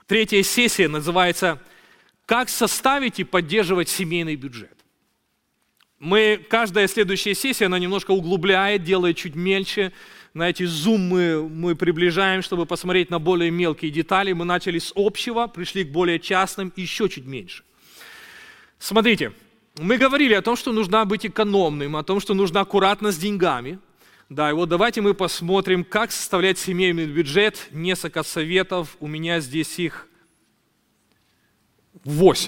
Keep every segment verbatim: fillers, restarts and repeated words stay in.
Третья сессия называется «Как составить и поддерживать семейный бюджет». Мы, каждая следующая сессия, она немножко углубляет, делает чуть мельче. На эти зум мы, мы приближаем, чтобы посмотреть на более мелкие детали. Мы начали с общего, пришли к более частным, еще чуть меньше. Смотрите, мы говорили о том, что нужно быть экономным, о том, что нужно аккуратно с деньгами. Да, и вот давайте мы посмотрим, как составлять семейный бюджет. Несколько советов, у меня здесь их восемь.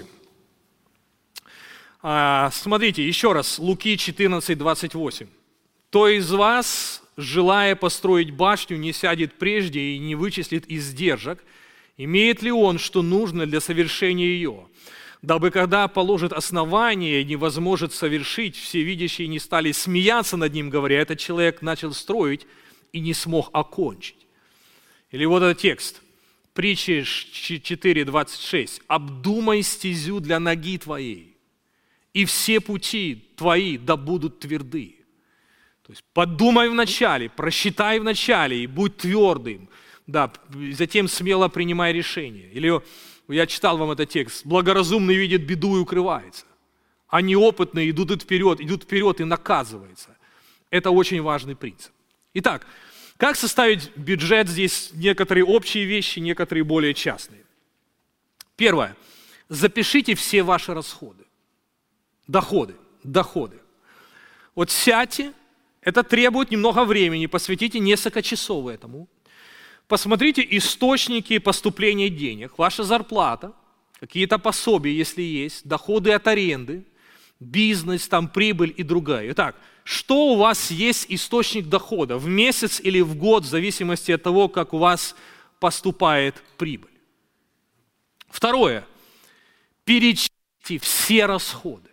А, смотрите, еще раз, Луки четырнадцать, двадцать восемь. «Кто из вас, желая построить башню, не сядет прежде и не вычислит издержек, имеет ли он, что нужно для совершения ее? Дабы, когда положит основание, невозможно совершить, все видящие не стали смеяться над ним, говоря, этот человек начал строить и не смог окончить». Или вот этот текст, Притчи четыре, двадцать шесть. «Обдумай стезю для ноги твоей, и все пути твои да будут тверды». То есть подумай вначале, просчитай вначале и будь твердым. Да, затем смело принимай решение. Или я читал вам этот текст. «Благоразумный видит беду и укрывается, а неопытные идут вперед, идут вперед и наказывается». Это очень важный принцип. Итак, как составить бюджет? Здесь некоторые общие вещи, некоторые более частные. Первое. Запишите все ваши расходы. Доходы. Доходы. Вот сядьте, это требует немного времени, посвятите несколько часов этому. Посмотрите источники поступления денег, ваша зарплата, какие-то пособия, если есть, доходы от аренды, бизнес, там, прибыль и другая. Итак, что у вас есть источник дохода в месяц или в год, в зависимости от того, как у вас поступает прибыль. Второе. Перечислите все расходы.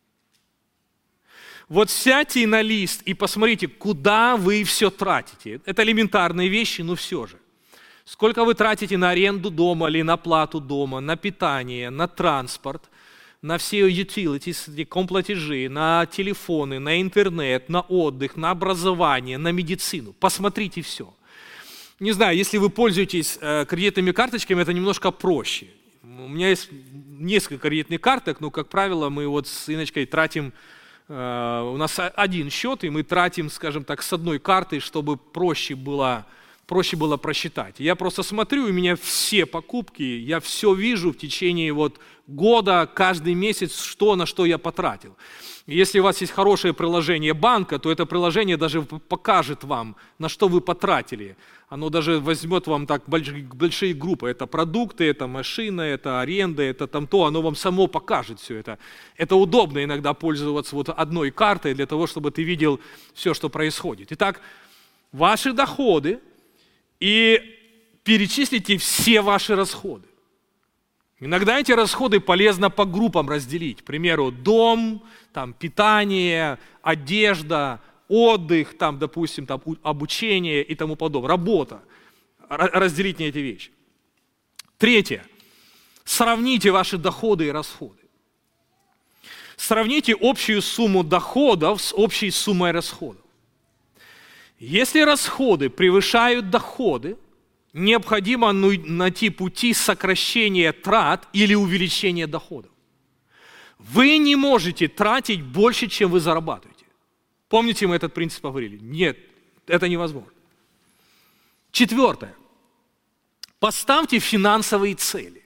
Вот сядьте на лист и посмотрите, куда вы все тратите. Это элементарные вещи, но все же. Сколько вы тратите на аренду дома или на плату дома, на питание, на транспорт, на все utilities, комплатежи, на телефоны, на интернет, на отдых, на образование, на медицину. Посмотрите все. Не знаю, если вы пользуетесь э, кредитными карточками, это немножко проще. У меня есть несколько кредитных карток, но, как правило, мы вот с Инночкой тратим, э, у нас один счет, и мы тратим, скажем так, с одной карты, чтобы проще было проще было просчитать. Я просто смотрю, у меня все покупки, я все вижу в течение вот года, каждый месяц, что на что я потратил. Если у вас есть хорошее приложение банка, то это приложение даже покажет вам, на что вы потратили. Оно даже возьмет вам так большие группы. Это продукты, это машина, это аренда, это там то. Оно вам само покажет все это. Это удобно иногда пользоваться вот одной картой для того, чтобы ты видел все, что происходит. Итак, ваши доходы, и перечислите все ваши расходы. Иногда эти расходы полезно по группам разделить. К примеру, дом, там, питание, одежда, отдых, там, допустим, там, обучение и тому подобное. Работа. Разделить на эти вещи. Третье. Сравните ваши доходы и расходы. Сравните общую сумму доходов с общей суммой расходов. Если расходы превышают доходы, необходимо найти пути сокращения трат или увеличения доходов. Вы не можете тратить больше, чем вы зарабатываете. Помните, мы этот принцип говорили? Нет, это невозможно. Четвертое. Поставьте финансовые цели.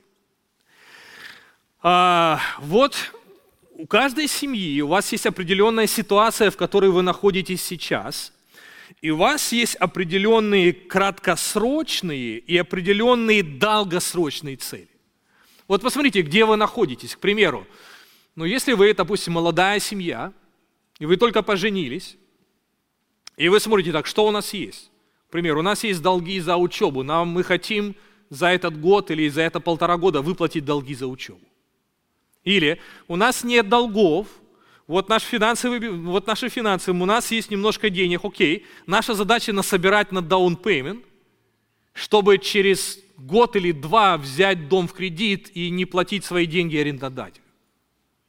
А, вот у каждой семьи у вас есть определенная ситуация, в которой вы находитесь сейчас. И у вас есть определенные краткосрочные и определенные долгосрочные цели. Вот посмотрите, где вы находитесь. К примеру, ну если вы, допустим, молодая семья, и вы только поженились, и вы смотрите так, что у нас есть. К примеру, у нас есть долги за учебу, нам мы хотим за этот год или за это полтора года выплатить долги за учебу. Или у нас нет долгов, Вот, наш финансовый, вот наши финансы, у нас есть немножко денег, окей. Наша задача насобирать на down payment, чтобы через год или два взять дом в кредит и не платить свои деньги арендодателю.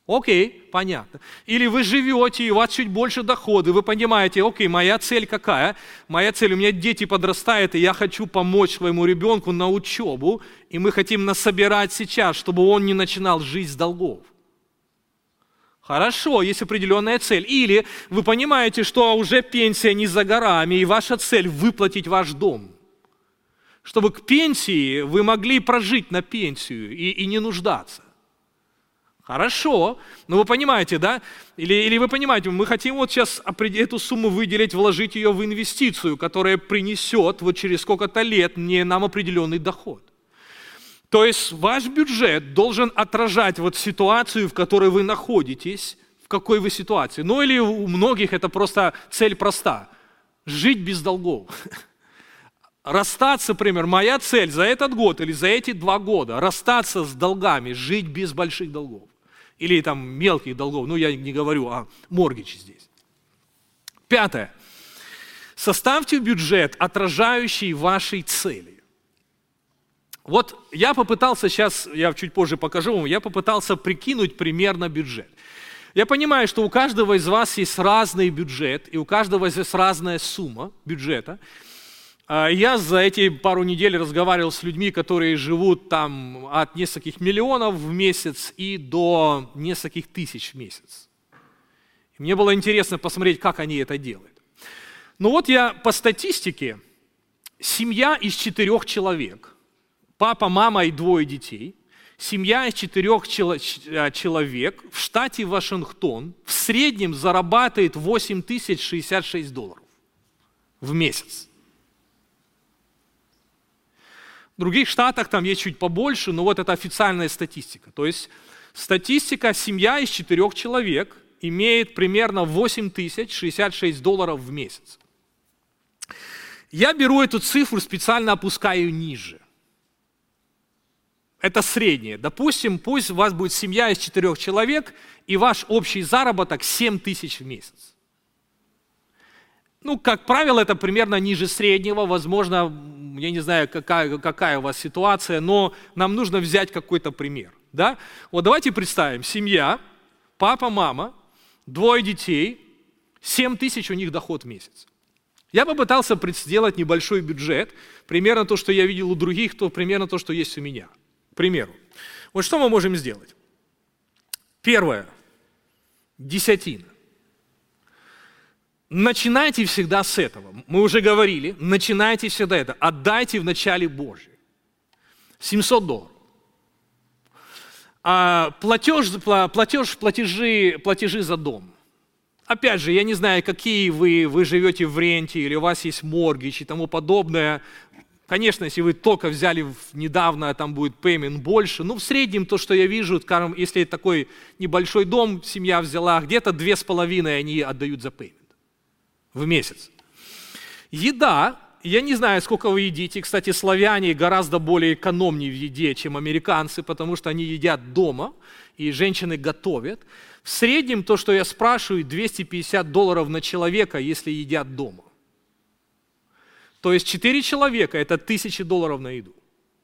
Окей, понятно. Или вы живете, и у вас чуть больше дохода, вы понимаете, окей, моя цель какая? Моя цель, у меня дети подрастают, и я хочу помочь своему ребенку на учебу, и мы хотим насобирать сейчас, чтобы он не начинал жить с долгов. Хорошо, есть определенная цель. Или вы понимаете, что уже пенсия не за горами, и ваша цель – выплатить ваш дом. Чтобы к пенсии вы могли прожить на пенсию и, и не нуждаться. Хорошо, но вы понимаете, да? Или, или вы понимаете, мы хотим вот сейчас эту сумму выделить, вложить ее в инвестицию, которая принесет вот через сколько-то лет мне, нам определенный доход. То есть ваш бюджет должен отражать вот ситуацию, в которой вы находитесь, в какой вы ситуации. Ну или у многих это просто цель проста – жить без долгов. Расстаться, например, моя цель за этот год или за эти два года – расстаться с долгами, жить без больших долгов. Или там мелких долгов, ну я не говорю о моргидже здесь. Пятое. Составьте бюджет, отражающий ваши цели. Вот я попытался сейчас, я чуть позже покажу вам, я попытался прикинуть примерно бюджет. Я понимаю, что у каждого из вас есть разный бюджет, и у каждого из вас разная сумма бюджета. Я за эти пару недель разговаривал с людьми, которые живут там от нескольких миллионов в месяц и до нескольких тысяч в месяц. И мне было интересно посмотреть, как они это делают. Ну вот я по статистике, семья из четырех человек, папа, мама и двое детей, семья из четырех человек в штате Вашингтон в среднем зарабатывает восемь тысяч шестьдесят шесть долларов в месяц. В других штатах там есть чуть побольше, но вот это официальная статистика. То есть статистика, семья из четырех человек имеет примерно восемь тысяч шестьдесят шесть долларов в месяц. Я беру эту цифру, специально опускаю ниже. Это среднее. Допустим, пусть у вас будет семья из четырех человек, и ваш общий заработок семь тысяч в месяц. Ну, как правило, это примерно ниже среднего, возможно, я не знаю, какая, какая у вас ситуация, но нам нужно взять какой-то пример. Да? Вот давайте представим, семья, папа, мама, двое детей, семь тысяч у них доход в месяц. Я попытался сделать небольшой бюджет, примерно то, что я видел у других, то примерно то, что есть у меня. К примеру. Вот что мы можем сделать? Первое. Десятина. Начинайте всегда с этого. Мы уже говорили, начинайте всегда это. Отдайте в начале Божье. семьсот долларов. А платеж, платеж, платежи, платежи за дом. Опять же, я не знаю, какие вы, вы живете в ренте, или у вас есть моргидж и тому подобное. Конечно, если вы только взяли недавно, там будет payment больше. Но в среднем то, что я вижу, скажем, если такой небольшой дом семья взяла, где-то две с половиной они отдают за payment в месяц. Еда, я не знаю, сколько вы едите. Кстати, славяне гораздо более экономнее в еде, чем американцы, потому что они едят дома, и женщины готовят. В среднем то, что я спрашиваю, двести пятьдесят долларов на человека, если едят дома. То есть четыре человека – это тысяча долларов на еду.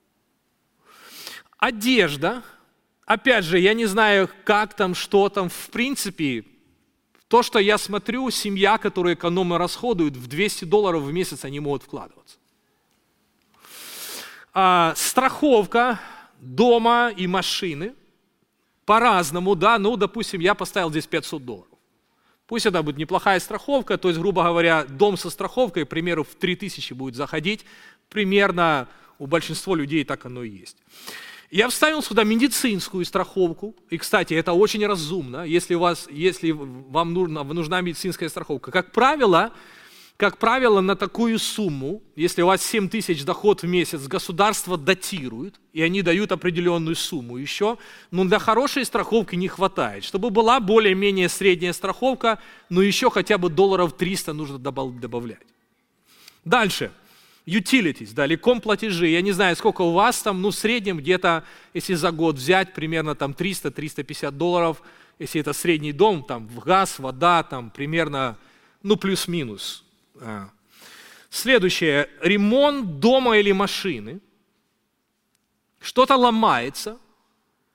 Одежда. Опять же, я не знаю, как там, что там. В принципе, то, что я смотрю, семья, которая экономно расходует, в двести долларов в месяц они могут вкладываться. А, страховка дома и машины. По-разному, да. Ну, допустим, я поставил здесь пятьсот долларов. Пусть это будет неплохая страховка, то есть, грубо говоря, дом со страховкой, к примеру, в три тысячи будет заходить. Примерно у большинства людей так оно и есть. Я вставил сюда медицинскую страховку. И, кстати, это очень разумно, если, у вас, если вам нужна, нужна медицинская страховка. Как правило, как правило, на такую сумму, если у вас семь тысяч доход в месяц, государство датирует, и они дают определенную сумму еще, но для хорошей страховки не хватает. Чтобы была более-менее средняя страховка, но еще хотя бы долларов триста нужно добавлять. Дальше. Utilities, да, или комплатежи. Я не знаю, сколько у вас там, ну в среднем где-то, если за год взять, примерно там триста - триста пятьдесят долларов, если это средний дом, там в газ, вода, там примерно, ну плюс-минус. Следующее. Ремонт дома или машины. Что-то ломается.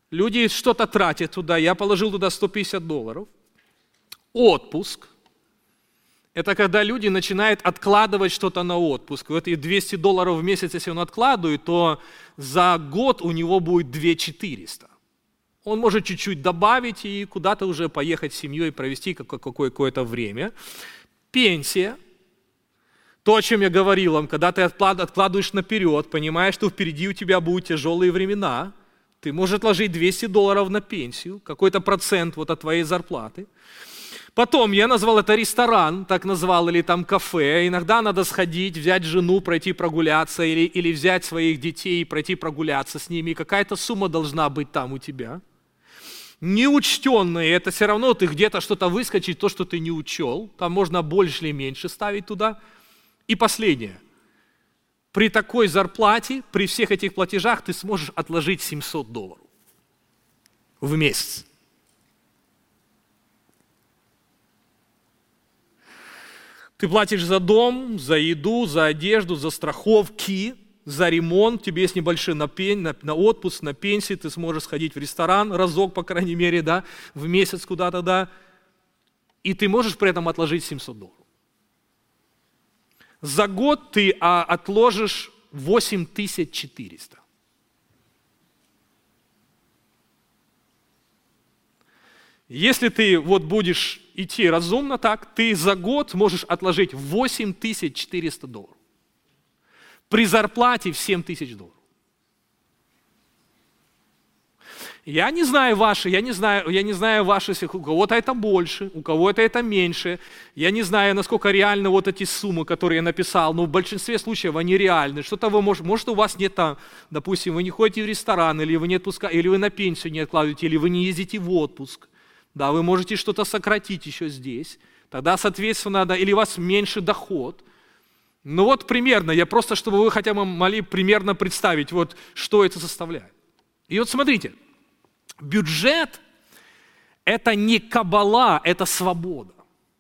Люди что-то тратят туда, я положил туда сто пятьдесят долларов. Отпуск. Это когда люди начинают откладывать что-то на отпуск. Вот и двести долларов в месяц, если он откладывает, то за год у него будет две тысячи четыреста. Он может чуть-чуть добавить и куда-то уже поехать с семьей, провести какое-то время. Пенсия. То, о чем я говорил вам, когда ты откладываешь наперед, понимаешь, что впереди у тебя будут тяжелые времена, ты можешь отложить двести долларов на пенсию, какой-то процент вот от твоей зарплаты. Потом я назвал это ресторан, так назвал, или там кафе. Иногда надо сходить, взять жену, пройти прогуляться, или, или взять своих детей и пройти прогуляться с ними. Какая-то сумма должна быть там у тебя. Неучтенные, это все равно ты где-то что-то выскочит, то, что ты не учел. Там можно больше или меньше ставить туда. И последнее. При такой зарплате, при всех этих платежах ты сможешь отложить семьсот долларов в месяц. Ты платишь за дом, за еду, за одежду, за страховки, за ремонт. Тебе есть небольшой на, пен, на, на отпуск, на пенсии. Ты сможешь сходить в ресторан разок, по крайней мере, да, в месяц куда-то, да. И ты можешь при этом отложить семьсот долларов. За год ты а, отложишь восемь тысяч четыреста. Если ты вот будешь идти разумно так, ты за год можешь отложить восемь тысяч четыреста долларов. При зарплате в семь тысяч долларов. Я не знаю ваши, я не знаю, я не знаю ваши, у кого-то это больше, у кого-то это меньше. Я не знаю, насколько реальны вот эти суммы, которые я написал, но в большинстве случаев они реальны. Что-то вы можете, может у вас нет там, допустим, вы не ходите в ресторан, или вы не отпуска, или вы на пенсию не откладываете, или вы не ездите в отпуск. Да, вы можете что-то сократить еще здесь. Тогда, соответственно, да, или у вас меньше доход. Ну вот примерно, я просто, чтобы вы хотя бы могли примерно представить, вот что это составляет. И вот смотрите. Бюджет – это не кабала, это свобода.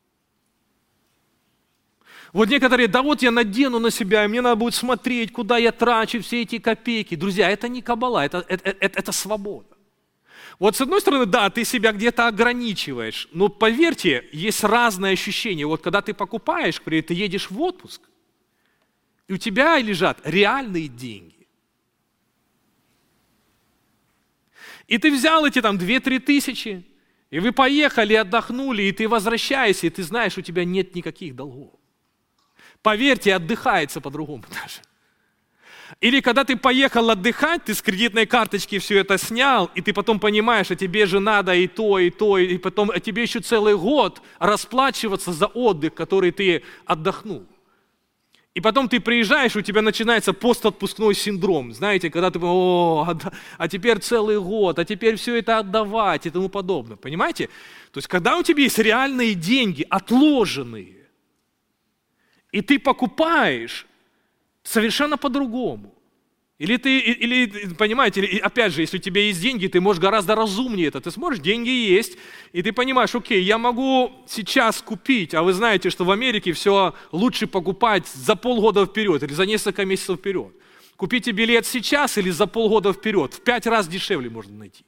Вот некоторые, да вот я надену на себя, и мне надо будет смотреть, куда я трачу все эти копейки. Друзья, это не кабала, это, это, это, это свобода. Вот с одной стороны, да, ты себя где-то ограничиваешь, но поверьте, есть разные ощущения. Вот когда ты покупаешь, ты едешь в отпуск, и у тебя лежат реальные деньги. И ты взял эти там две-три тысячи, и вы поехали, отдохнули, и ты возвращаешься, и ты знаешь, у тебя нет никаких долгов. Поверьте, отдыхается по-другому даже. Или когда ты поехал отдыхать, ты с кредитной карточки все это снял, и ты потом понимаешь, а тебе же надо и то, и то, и потом а тебе еще целый год расплачиваться за отдых, который ты отдохнул. И потом ты приезжаешь, у тебя начинается постотпускной синдром. Знаете, когда ты, о, а теперь целый год, а теперь все это отдавать и тому подобное. Понимаете? То есть, когда у тебя есть реальные деньги, отложенные, и ты покупаешь совершенно по-другому. Или ты, или, понимаете, или, опять же, если у тебя есть деньги, ты можешь гораздо разумнее это. Ты смотришь, деньги есть, и ты понимаешь, окей, я могу сейчас купить, а вы знаете, что в Америке все лучше покупать за полгода вперед или за несколько месяцев вперед. Купите билет сейчас или за полгода вперед, в пять раз дешевле можно найти.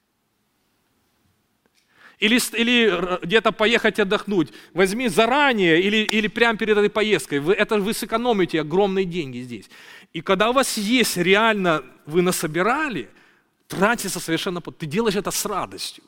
Или, или где-то поехать отдохнуть, возьми заранее или, или прямо перед этой поездкой. Вы, это вы сэкономите огромные деньги здесь. И когда у вас есть реально, вы насобирали, тратится совершенно, ты делаешь это с радостью.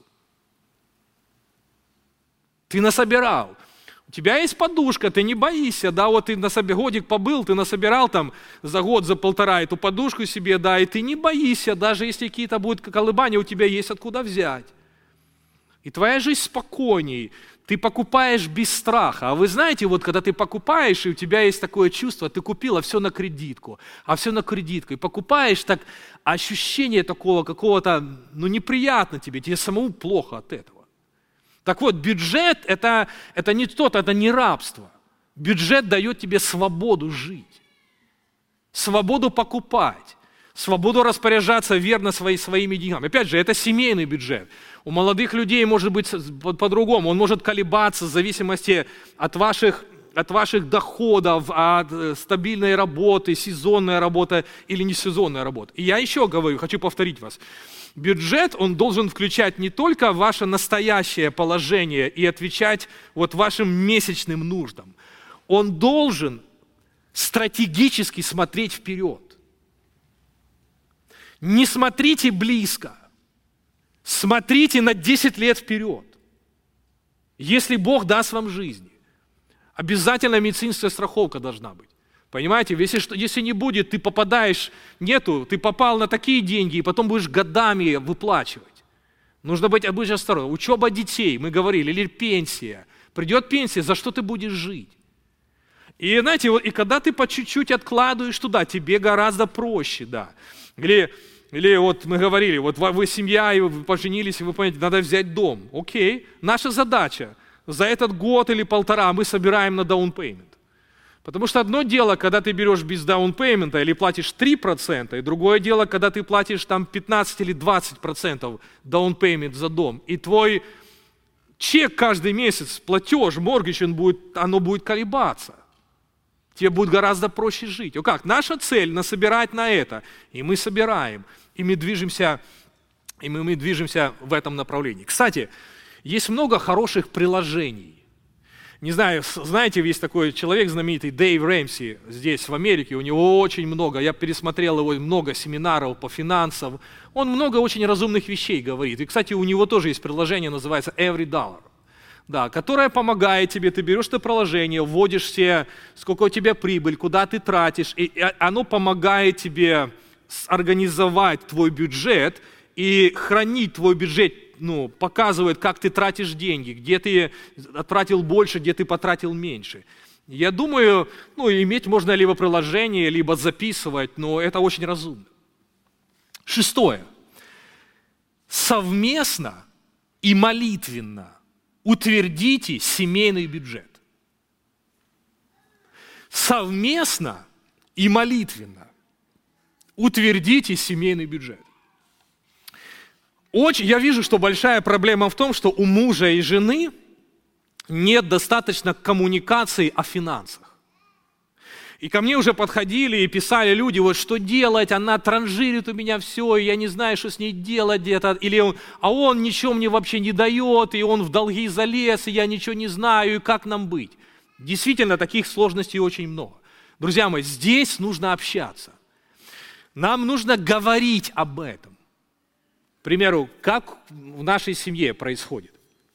Ты насобирал. У тебя есть подушка, ты не боишься, да, вот ты на себе годик побыл, ты насобирал там за год, за полтора эту подушку себе, да, и ты не боишься, даже если какие-то будут колебания, у тебя есть откуда взять. И твоя жизнь спокойней, ты покупаешь без страха. А вы знаете, вот когда ты покупаешь, и у тебя есть такое чувство, ты купила все на кредитку, а все на кредитку. И покупаешь, так ощущение такого какого-то, ну неприятно тебе, тебе самому плохо от этого. Так вот, бюджет это, это не то-то, это не рабство. Бюджет дает тебе свободу жить, свободу покупать, свободу распоряжаться верно свои, своими деньгами. Опять же, это семейный бюджет. У молодых людей может быть по-другому. Он может колебаться в зависимости от ваших от ваших доходов, от стабильной работы, сезонная работа или не сезонная работа. И я еще говорю, хочу повторить вас. Бюджет, он должен включать не только ваше настоящее положение и отвечать вот вашим месячным нуждам. Он должен стратегически смотреть вперед. Не смотрите близко, смотрите на десять лет вперед. Если Бог даст вам жизнь, обязательно медицинская страховка должна быть. Понимаете, если, если не будет, ты попадаешь, нету, ты попал на такие деньги, и потом будешь годами выплачивать. Нужно быть обычно осторожным. Учеба детей, мы говорили, или пенсия. Придет пенсия, за что ты будешь жить? И знаете, вот, и когда ты по чуть-чуть откладываешь туда, тебе гораздо проще, да. Или, или вот мы говорили, вот вы семья, и вы поженились, и вы понимаете, надо взять дом. Окей, наша задача, за этот год или полтора мы собираем на даунпеймент. Потому что одно дело, когда ты берешь без даунпеймента или платишь три процента, и другое дело, когда ты платишь там пятнадцать или двадцать процентов даунпеймент за дом, и твой чек каждый месяц, платеж, моргидж, он будет, оно будет колебаться. Тебе будет гораздо проще жить. О как? Наша цель – насобирать на это. И мы собираем. И мы движемся, и мы, мы движемся в этом направлении. Кстати, есть много хороших приложений. Не знаю, знаете, есть такой человек знаменитый, Дэйв Рэмси, здесь, в Америке. У него очень много, я пересмотрел его, много семинаров по финансам. Он много очень разумных вещей говорит. И, кстати, у него тоже есть приложение, называется Every Dollar. Да, которая помогает тебе, ты берешь это приложение, вводишь все, сколько у тебя прибыль, куда ты тратишь, и оно помогает тебе организовать твой бюджет и хранить твой бюджет, ну, показывает, как ты тратишь деньги, где ты тратил больше, где ты потратил меньше. Я думаю, ну, иметь можно либо приложение, либо записывать, но это очень разумно. Шестое. Совместно и молитвенно утвердите семейный бюджет. Совместно и молитвенно утвердите семейный бюджет. Очень, я вижу, что большая проблема в том, что у мужа и жены нет достаточно коммуникации о финансах. И ко мне уже подходили и писали люди, вот что делать, она транжирит у меня все, и я не знаю, что с ней делать где-то, или он, а он ничего мне вообще не дает, и он в долги залез, и я ничего не знаю, и как нам быть? Действительно, таких сложностей очень много. Друзья мои, здесь нужно общаться. Нам нужно говорить об этом. К примеру, как в нашей семье происходит.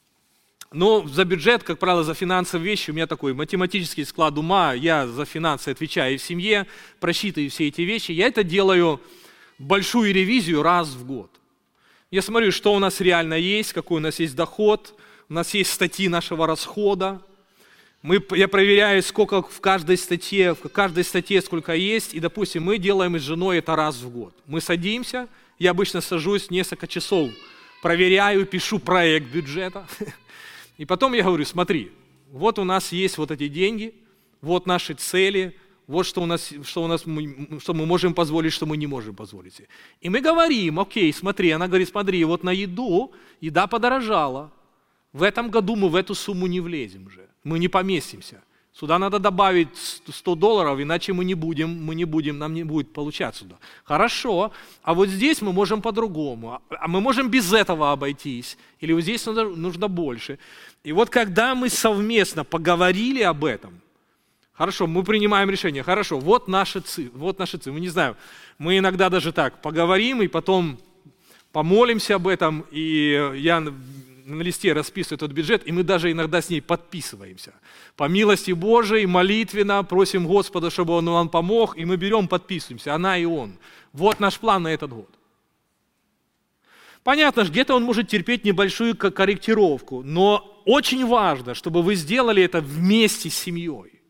Но за бюджет, как правило, за финансовые вещи у меня такой математический склад ума, я за финансы отвечаю в семье, просчитываю все эти вещи. Я это делаю большую ревизию раз в год. Я смотрю, что у нас реально есть, какой у нас есть доход, у нас есть статьи нашего расхода. Мы, я проверяю, сколько в каждой статье, в каждой статье сколько есть, и, допустим, мы делаем с женой это раз в год. Мы садимся, я обычно сажусь несколько часов, проверяю, пишу проект бюджета. И потом я говорю, смотри, вот у нас есть вот эти деньги, вот наши цели, вот что у нас, что у нас, что мы можем позволить, что мы не можем позволить. И мы говорим, окей, смотри, она говорит, смотри, вот на еду, еда подорожала. В этом году мы в эту сумму не влезем же, мы не поместимся. Сюда надо добавить сто долларов, иначе мы не будем, мы не будем, нам не будет получаться сюда. Хорошо, а вот здесь мы можем по-другому, а мы можем без этого обойтись, или вот здесь нужно, нужно больше. И вот когда мы совместно поговорили об этом, хорошо, мы принимаем решение, хорошо, вот наши цифры, вот наши цифры, мы не знаю, мы иногда даже так поговорим и потом помолимся об этом, и я на листе расписываю этот бюджет, и мы даже иногда с ней подписываемся. По милости Божией, молитвенно просим Господа, чтобы Он нам помог, и мы берем, подписываемся, она и он. Вот наш план на этот год. Понятно, где-то он может терпеть небольшую корректировку, но очень важно, чтобы вы сделали это вместе с семьей,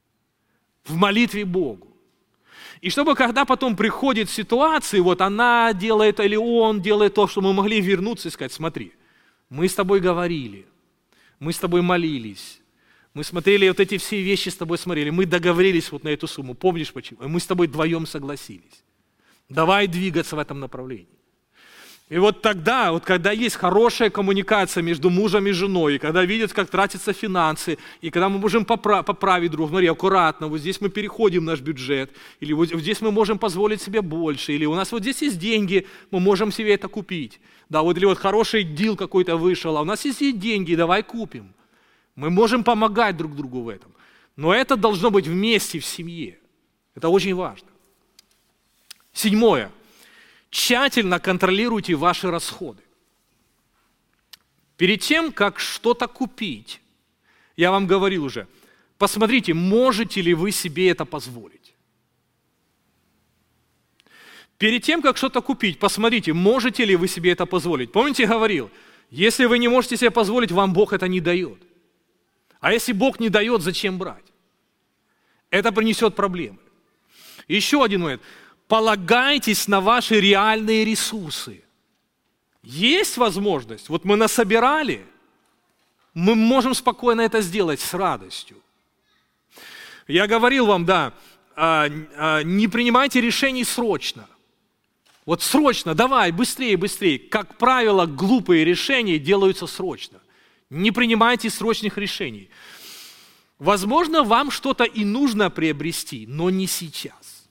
в молитве Богу. И чтобы, когда потом приходит ситуация, вот она делает или он делает то, что мы могли вернуться и сказать, смотри, мы с тобой говорили, мы с тобой молились, мы смотрели вот эти все вещи с тобой смотрели, мы договорились вот на эту сумму, помнишь почему? И мы с тобой вдвоем согласились. Давай двигаться в этом направлении. И вот тогда, вот когда есть хорошая коммуникация между мужем и женой, и когда видят, как тратятся финансы, и когда мы можем попра- поправить друг, смотри, аккуратно, вот здесь мы переходим наш бюджет, или вот здесь мы можем позволить себе больше, или у нас вот здесь есть деньги, мы можем себе это купить. Да, вот или вот хороший дил какой-то вышел, а у нас есть деньги, давай купим. Мы можем помогать друг другу в этом. Но это должно быть вместе в семье. Это очень важно. Седьмое. Тщательно контролируйте ваши расходы. Перед тем, как что-то купить, я вам говорил уже, посмотрите, можете ли вы себе это позволить. Перед тем, как что-то купить, посмотрите, можете ли вы себе это позволить. Помните, я говорил, если вы не можете себе позволить, вам Бог это не дает. А если Бог не дает, зачем брать? Это принесет проблемы. Еще один момент. Полагайтесь на ваши реальные ресурсы. Есть возможность, вот мы насобирали, мы можем спокойно это сделать с радостью. Я говорил вам, да, не принимайте решений срочно. Вот срочно, давай, быстрее, быстрее. Как правило, глупые решения делаются срочно. Не принимайте срочных решений. Возможно, вам что-то и нужно приобрести, но не сейчас.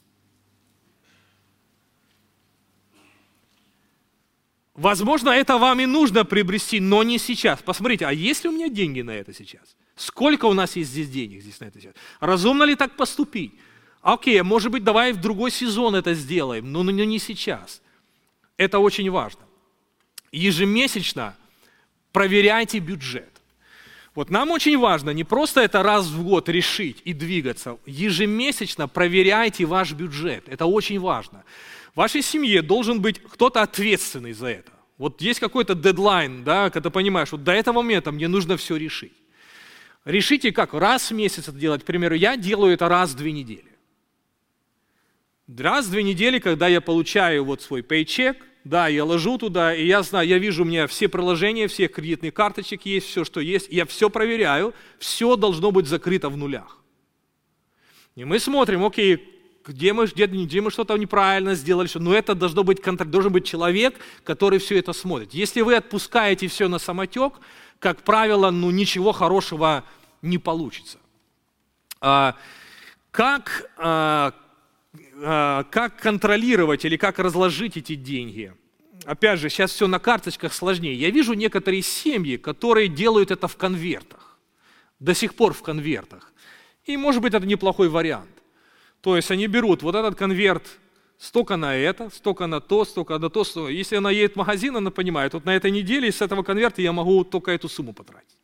Возможно, это вам и нужно приобрести, но не сейчас. Посмотрите, а есть ли у меня деньги на это сейчас? Сколько у нас есть здесь денег здесь на это сейчас? Разумно ли так поступить? Окей, может быть, давай в другой сезон это сделаем, но не сейчас. Это очень важно. Ежемесячно проверяйте бюджет. Вот нам очень важно не просто это раз в год решить и двигаться. Ежемесячно проверяйте ваш бюджет. Это очень важно. В вашей семье должен быть кто-то ответственный за это. Вот есть какой-то дедлайн, да, когда понимаешь, вот до этого момента мне нужно все решить. Решите как? Раз в месяц это делать. К примеру, я делаю это раз в две недели. Раз в две недели, когда я получаю вот свой пейчек, да, я ложу туда, и я знаю, я вижу, у меня все приложения, всех кредитных карточек есть, все, что есть, я все проверяю, все должно быть закрыто в нулях. И мы смотрим, окей, где мы, где, где мы что-то неправильно сделали, но это должно быть, должен быть человек, который все это смотрит. Если вы отпускаете все на самотек, как правило, ну, ничего хорошего не получится. А, как, а, а, как контролировать или как разложить эти деньги? Опять же, сейчас все на карточках сложнее. Я вижу некоторые семьи, которые делают это в конвертах, до сих пор в конвертах. И, может быть, это неплохой вариант. То есть они берут вот этот конверт, столько на это, столько на то, столько на то, столько. Если она едет в магазин, она понимает, вот на этой неделе с этого конверта я могу только эту сумму потратить.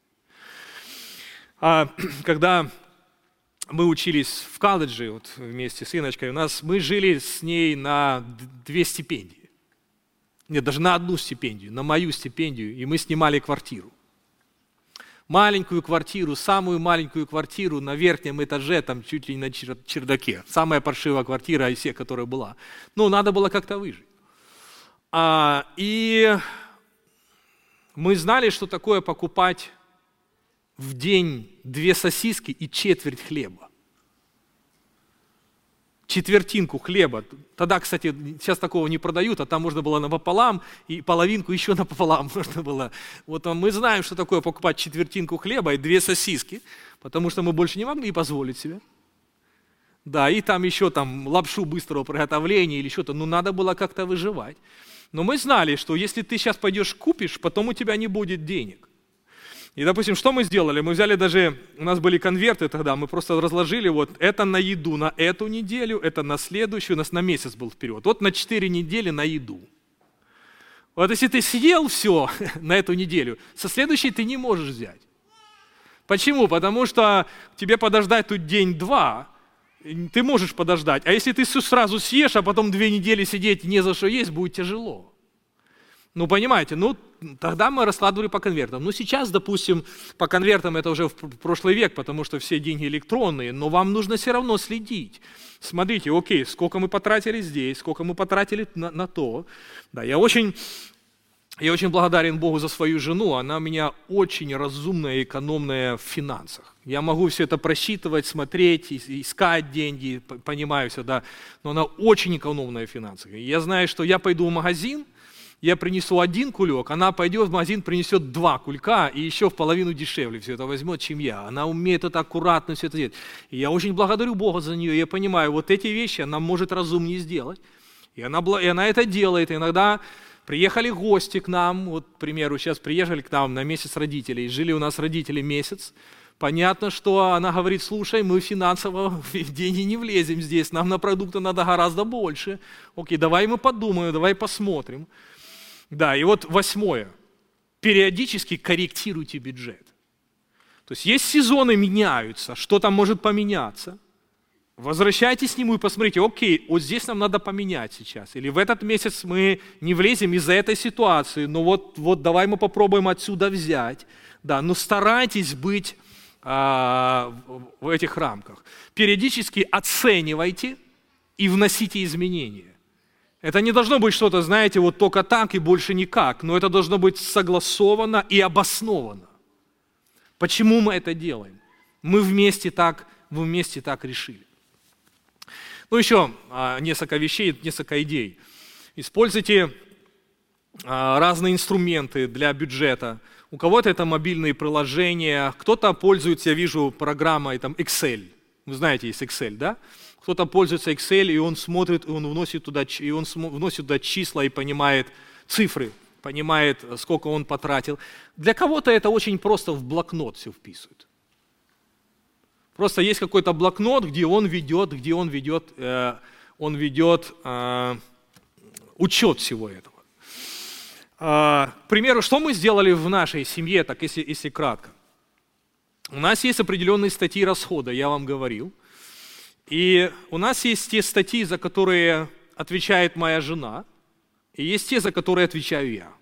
А когда мы учились в колледже вот, вместе с Инночкой, у нас, мы жили с ней на две стипендии. Нет, даже на одну стипендию, на мою стипендию, и мы снимали квартиру. Маленькую квартиру, самую маленькую квартиру на верхнем этаже, там чуть ли не на чердаке. Самая паршивая квартира из всех, которая была. Ну, надо было как-то выжить. А, и мы знали, что такое покупать в день две сосиски и четверть хлеба. Четвертинку хлеба. Тогда, кстати, сейчас такого не продают, а там можно было напополам, и половинку еще напополам можно было. Вот мы знаем, что такое покупать четвертинку хлеба и две сосиски, потому что мы больше не могли позволить себе. Да, и там еще там лапшу быстрого приготовления или что-то, ну надо было как-то выживать. Но мы знали, что если ты сейчас пойдешь купишь, потом у тебя не будет денег. И, допустим, что мы сделали? Мы взяли даже, у нас были конверты тогда, мы просто разложили вот это на еду на эту неделю, это на следующую, у нас на месяц был вперед. Вот на четыре недели на еду. Вот если ты съел все на эту неделю, со следующей ты не можешь взять. Почему? Потому что тебе подождать тут день-два, ты можешь подождать. А если ты сразу съешь, а потом две недели сидеть не за что есть, будет тяжело. Ну, понимаете, ну, тогда мы раскладывали по конвертам. Ну, сейчас, допустим, по конвертам это уже в прошлый век, потому что все деньги электронные, но вам нужно все равно следить. Смотрите, окей, сколько мы потратили здесь, сколько мы потратили на, на то. Да, я очень, я очень благодарен Богу за свою жену, она у меня очень разумная и экономная в финансах. Я могу все это просчитывать, смотреть, искать деньги, понимаю все, да, но она очень экономная в финансах. Я знаю, что я пойду в магазин, Я принесу один кулек, она пойдет в магазин, принесет два кулька и еще в половину дешевле все это возьмет, чем я. Она умеет это аккуратно все это делать. И я очень благодарю Бога за нее. Я понимаю, вот эти вещи она может разумнее сделать. И она, и она это делает. И иногда приехали гости к нам, вот, к примеру, сейчас приехали к нам на месяц родителей, жили у нас родители месяц. Понятно, что она говорит: слушай, мы финансово в деньги не влезем здесь, нам на продукты надо гораздо больше. Окей, давай мы подумаем, давай посмотрим. Да, и вот восьмое. Периодически корректируйте бюджет. То есть есть сезоны, меняются, что-то может поменяться. Возвращайтесь к нему и посмотрите: окей, вот здесь нам надо поменять сейчас. Или в этот месяц мы не влезем из-за этой ситуации, но вот, вот давай мы попробуем отсюда взять. Да, но старайтесь быть а, в этих рамках. Периодически оценивайте и вносите изменения. Это не должно быть что-то, знаете, вот только так и больше никак, но это должно быть согласовано и обосновано. Почему мы это делаем? Мы вместе так, мы вместе так решили. Ну, еще а, несколько вещей, несколько идей. Используйте а, разные инструменты для бюджета. У кого-то это мобильные приложения, кто-то пользуется, я вижу, программой там, Excel. Вы знаете, есть Excel, да? Кто-то пользуется Excel, и он смотрит, и он вносит туда, и он вносит туда числа и понимает цифры, понимает, сколько он потратил. Для кого-то это очень просто в блокнот все вписывают. Просто есть какой-то блокнот, где он ведет, где он ведет, э, он ведет э, учет всего этого. Э, к примеру, что мы сделали в нашей семье, так если, если кратко. У нас есть определенные статьи расхода, я вам говорил. И у нас есть те статьи, за которые отвечает моя жена, и есть те, за которые отвечаю я.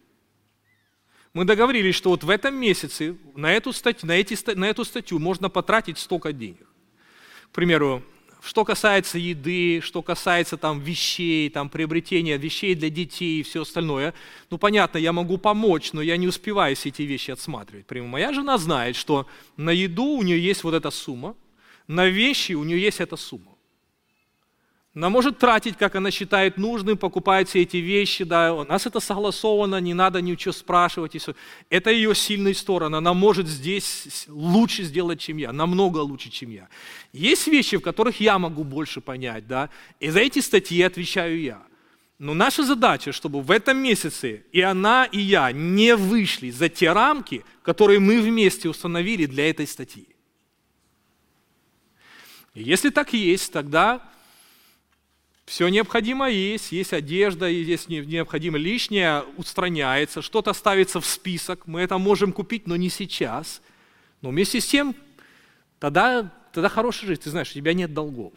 Мы договорились, что вот в этом месяце на эту статью, на эти, на эту статью можно потратить столько денег. К примеру, что касается еды, что касается там, вещей, там, приобретения вещей для детей и все остальное, ну понятно, я могу помочь, но я не успеваю все эти вещи отсматривать. Например, моя жена знает, что на еду у нее есть вот эта сумма, на вещи у нее есть эта сумма. Она может тратить, как она считает нужным, покупает все эти вещи. Да. У нас это согласовано, не надо ничего спрашивать. И все. Это ее сильная сторона. Она может здесь лучше сделать, чем я, намного лучше, чем я. Есть вещи, в которых я могу больше понять, да, и за эти статьи отвечаю я. Но наша задача, чтобы в этом месяце и она, и я не вышли за те рамки, которые мы вместе установили для этой статьи. И если так есть, тогда все необходимое есть, есть одежда, есть необходимо лишнее, устраняется, что-то ставится в список, мы это можем купить, но не сейчас. Но вместе с тем, тогда, тогда хорошая жизнь, ты знаешь, у тебя нет долгов.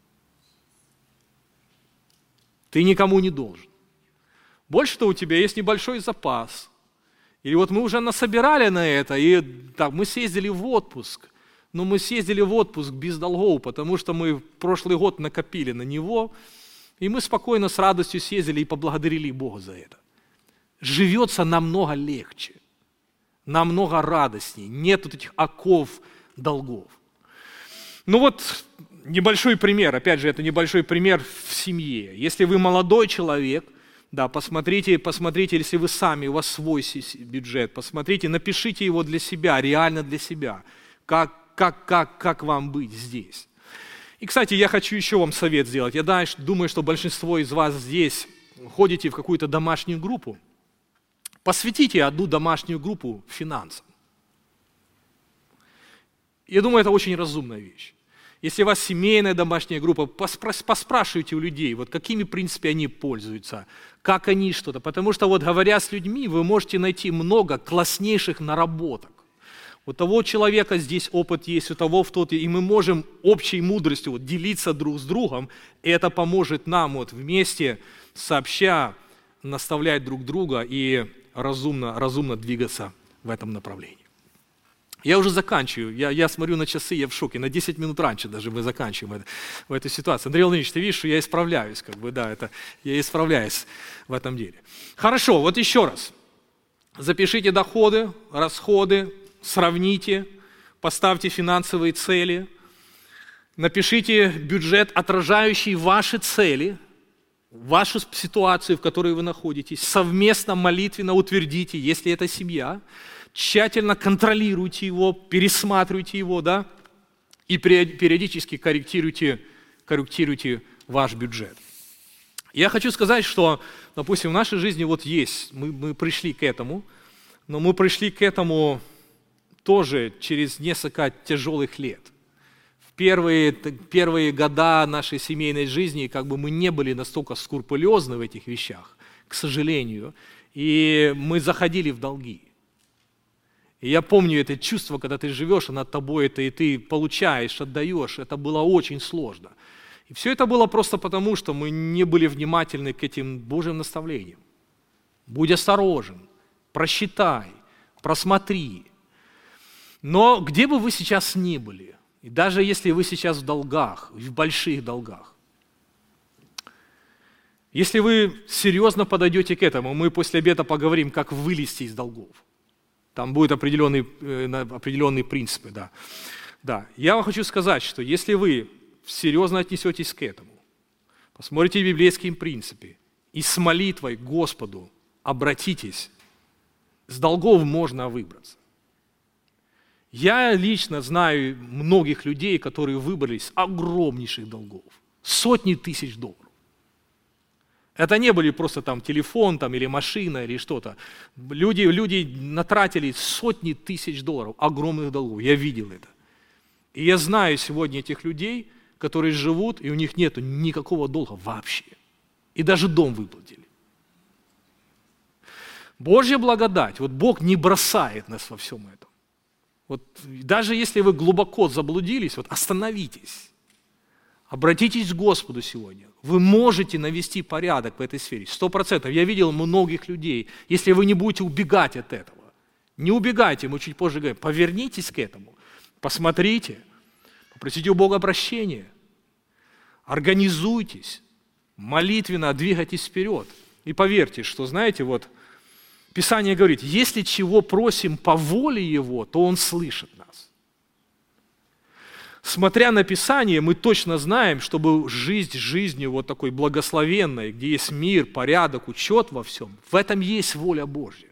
Ты никому не должен. Больше того, у тебя есть небольшой запас. Или вот мы уже насобирали на это, и так, мы съездили в отпуск. Но мы съездили в отпуск без долгов, потому что мы прошлый год накопили на него, и мы спокойно, с радостью съездили и поблагодарили Бога за это. Живется намного легче, намного радостнее, нет вот этих оков долгов. Ну вот небольшой пример, опять же, это небольшой пример в семье. Если вы молодой человек, да, посмотрите, посмотрите, если вы сами, у вас свой бюджет, посмотрите, напишите его для себя, реально для себя, как Как, как, как вам быть здесь? И, кстати, я хочу еще вам совет сделать. Я думаю, что большинство из вас здесь ходите в какую-то домашнюю группу. Посвятите одну домашнюю группу финансам. Я думаю, это очень разумная вещь. Если у вас семейная домашняя группа, поспрашивайте у людей, вот какими принципами они пользуются, как они что-то. Потому что вот говоря с людьми, вы можете найти много класснейших наработок. У того человека здесь опыт есть, у того в тот, и мы можем общей мудростью вот, делиться друг с другом, и это поможет нам вот, вместе, сообща, наставлять друг друга и разумно, разумно двигаться в этом направлении. Я уже заканчиваю, я, я смотрю на часы, я в шоке, на десять минут раньше даже мы заканчиваем это, в эту ситуацию. Андрей Владимирович, ты видишь, что я исправляюсь, как бы, да, это, я исправляюсь в этом деле. Хорошо, вот еще раз. Запишите доходы, расходы, сравните, поставьте финансовые цели, напишите бюджет, отражающий ваши цели. вашу ситуацию, в которой вы находитесь, совместно молитвенно утвердите, если это семья, тщательно контролируйте его, пересматривайте его, да, и периодически корректируйте, корректируйте ваш бюджет. Я хочу сказать, что, допустим, в нашей жизни вот есть, мы, мы пришли к этому, но мы пришли к этому тоже через несколько тяжелых лет. В первые, первые года нашей семейной жизни как бы мы не были настолько скрупулезны в этих вещах, к сожалению, и мы заходили в долги. И я помню это чувство, когда ты живешь, а над тобой это, и ты получаешь, отдаешь, это было очень сложно. И все это было просто потому, что мы не были внимательны к этим Божьим наставлениям. Будь осторожен, просчитай, просмотри. Но где бы вы сейчас ни были, и даже если вы сейчас в долгах, в больших долгах, если вы серьезно подойдете к этому, мы после обеда поговорим, как вылезти из долгов. Там будут определенные, определенные принципы. Да. Да. Я вам хочу сказать, что если вы серьезно отнесетесь к этому, посмотрите библейские принципы и с молитвой к Господу обратитесь, с долгов можно выбраться. Я лично знаю многих людей, которые выбрались из огромнейших долгов, сотни тысяч долларов. Это не были просто там телефон там, или машина или что-то. Люди, люди натратили сотни тысяч долларов, огромных долгов. Я видел это. И я знаю сегодня этих людей, которые живут, и у них нет никакого долга вообще. И даже дом выплатили. Божья благодать, вот Бог не бросает нас во всем этом. Вот даже если вы глубоко заблудились, вот остановитесь. Обратитесь к Господу сегодня. Вы можете навести порядок в этой сфере. Сто процентов. Я видел многих людей. Если вы не будете убегать от этого, не убегайте, мы чуть позже говорим, повернитесь к этому, посмотрите, попросите у Бога прощения, организуйтесь, молитвенно двигайтесь вперед. И поверьте, что, знаете, вот Писание говорит, если чего просим по воле Его, то Он слышит нас. Смотря на Писание, мы точно знаем, чтобы жизнь жизнью вот такой благословенной, где есть мир, порядок, учет во всем, в этом есть воля Божья.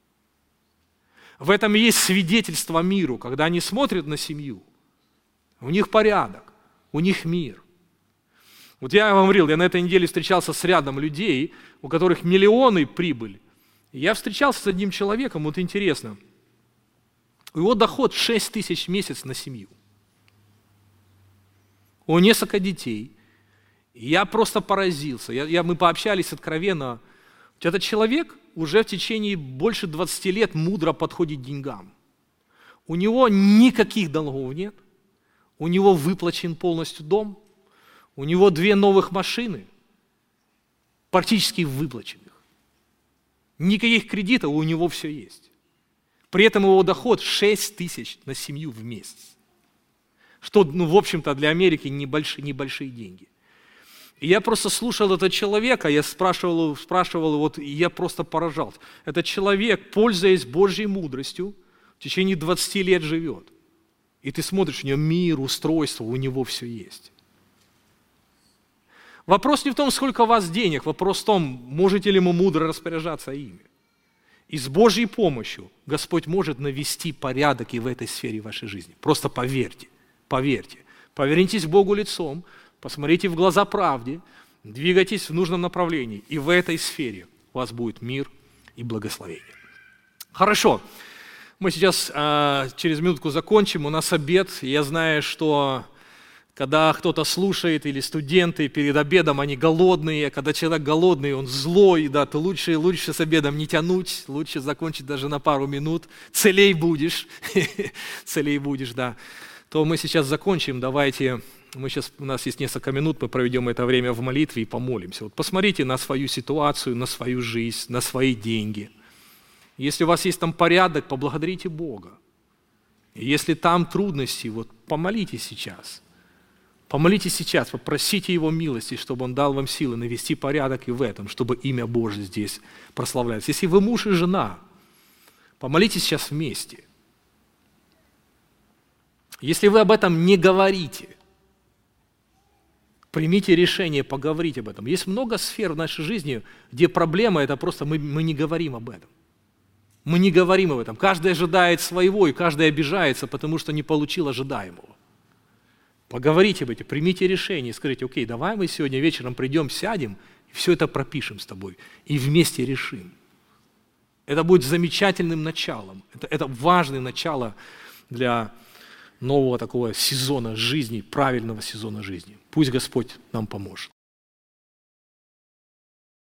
В этом есть свидетельство миру, когда они смотрят на семью. У них порядок, у них мир. Вот я вам говорил, я на этой неделе встречался с рядом людей, у которых миллионы прибыль. И я встречался с одним человеком, вот интересно, у него доход шесть тысяч в месяц на семью. У него несколько детей. И я просто поразился. Я, я, мы пообщались откровенно. Этот человек уже в течение больше двадцати лет мудро подходит к деньгам. У него никаких долгов нет. У него выплачен полностью дом. У него две новых машины, практически выплаченных. Никаких кредитов, у него все есть. При этом его доход шесть тысяч на семью в месяц. Что, ну, в общем-то, для Америки небольшие, небольшие деньги. И я просто слушал этого человека, я спрашивал, спрашивал, вот, и я просто поражался. Этот человек, пользуясь Божьей мудростью, в течение двадцати лет живет. И ты смотришь, у него мир, устройство, у него все есть. Вопрос не в том, сколько у вас денег, вопрос в том, можете ли мы мудро распоряжаться ими. И с Божьей помощью Господь может навести порядок и в этой сфере вашей жизни. Просто поверьте. Поверьте, повернитесь Богу лицом, посмотрите в глаза правде, двигайтесь в нужном направлении, и в этой сфере у вас будет мир и благословение. Хорошо, мы сейчас э, через минутку закончим, у нас обед, и я знаю, что когда кто-то слушает, или студенты перед обедом, они голодные, а когда человек голодный, он злой, да, то лучше, лучше с обедом не тянуть, лучше закончить даже на пару минут, целей будешь, целей будешь, да. То мы сейчас закончим, давайте, мы сейчас, у нас есть несколько минут, мы проведем это время в молитве и помолимся. Вот посмотрите на свою ситуацию, на свою жизнь, на свои деньги. Если у вас есть там порядок, поблагодарите Бога. И если там трудности, вот помолитесь сейчас. Помолитесь сейчас, попросите Его милости, чтобы Он дал вам силы навести порядок и в этом, чтобы имя Божье здесь прославлялось. Если вы муж и жена, помолитесь сейчас вместе. Если вы об этом не говорите, Примите решение поговорить об этом. Есть много сфер в нашей жизни, где проблема – это просто мы, мы не говорим об этом. Мы не говорим об этом. Каждый ожидает своего, и каждый обижается, потому что не получил ожидаемого. Поговорите об этом, примите решение, скажите: окей, давай мы сегодня вечером придем, сядем, и все это пропишем с тобой, и вместе решим. Это будет замечательным началом. Это, это важное начало для нового такого сезона жизни, правильного сезона жизни. Пусть Господь нам поможет.